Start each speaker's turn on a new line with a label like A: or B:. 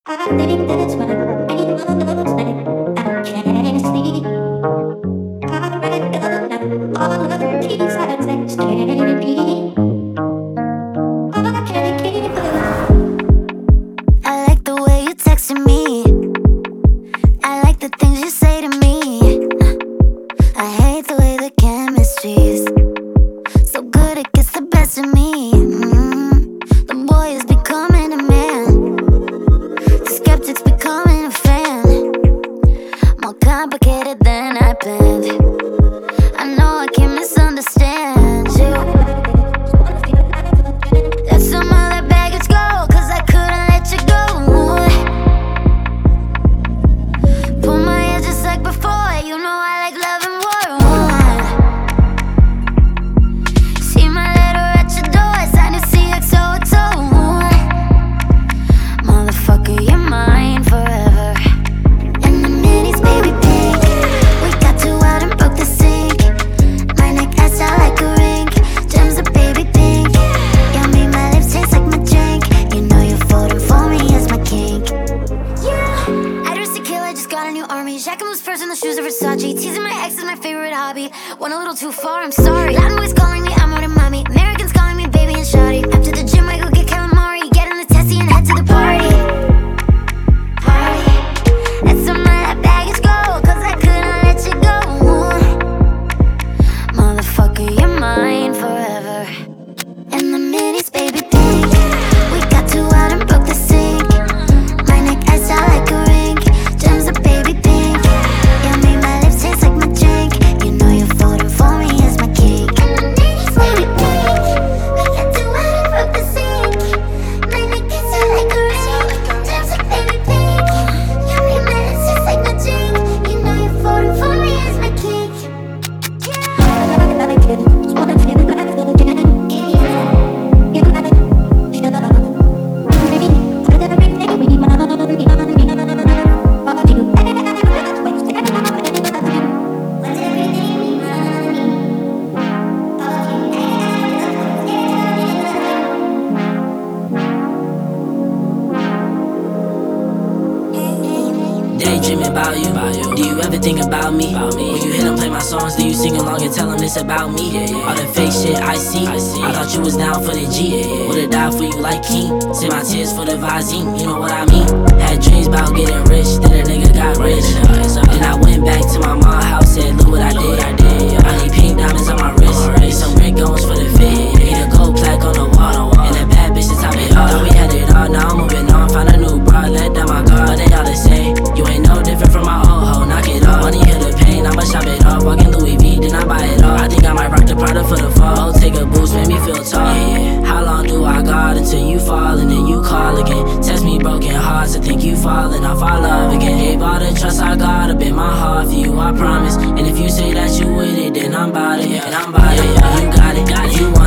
A: I think that's why anyone knows that I can't sleep. I read up all of the key signs that scare me. I can't keep up.
B: I like the way you texting me. I like the things you say to me. I hate the way the chemistry's so good it gets the best of me. The boy is becoming a man. The skeptic's becoming a fan. More complicated than I planned. I know I can misunderstand you. Let some other baggage go, 'cause I couldn't let you go. Pull my hair just like before. You know I like loving war. See my letter at your door. Signed to CXOXO. Motherfucker, you're mine forever. And the minis, baby pink. We got too out and broke the sink. My neck iced out like a ring. Gems are baby pink. Yummy, my lips taste like my drink. You know you're voting for me as my king. Yeah, I dressed to kill, I just got a new army. Jacqueline was first and the shoes are Versace. Teasing my ex is my favorite hobby. Went a little too far, I'm sorry. Latin boys calling me, I'm more than mommy. Americans calling me baby and shawty. After the gym, I go get calamari. Get in the testy and head to the party. Party. Let some of that baggage go, 'cause I couldn't let you go. Motherfucker, you're mine forever. And the minis, baby pink. We got too out and broke the sink. My neck iced out like a ring. Gems are baby pink. Yummy, my lips taste like my drink. You know you're voting for me as my king. And the minis, baby pink. We got too out and broke the sink. My neck iced out like a ring. Gems are baby pink. Yummy, my lips taste like my drink. You know you're voting for me as my king.
A: Just wanna feel like again. You gotta shut up. Baby, put everything we want. All you ever wasted time. Put everything we want.
C: Daydreaming about you. Do you ever think about me? When you hear them play my songs, do you sing along and tell them it's about me? All the fake shit I see. I thought you was down for the G. Would've died for you like King. Send my tears for the Vizine, you know what I mean? Had dreams about getting rich, then a nigga got rich. Then I went back to my mom's house, said, look what I did. I need pink diamonds on my wrist. Need some red goals for the fit. Need a gold plaque on the wall. And a bad bitch to top it off. Thought we had it all, now I'm moving on. Found a new bra, let down my guard. But they all the same. You ain't no different from my old hoe, knock it off. Money heal the pain, I'ma shop it off. Walking Louis V, then I buy it all. I think I might rock the Prada for the fall. Take a boost, make me feel tall. Yeah. How long do I got until you fall and then you call again? Test me broken hearts, I think you falling off our love again. Gave all the trust I got up in my heart for you, I promise. And if you say that you with it, then I'm bout it. And I'm bout it. You got it, you want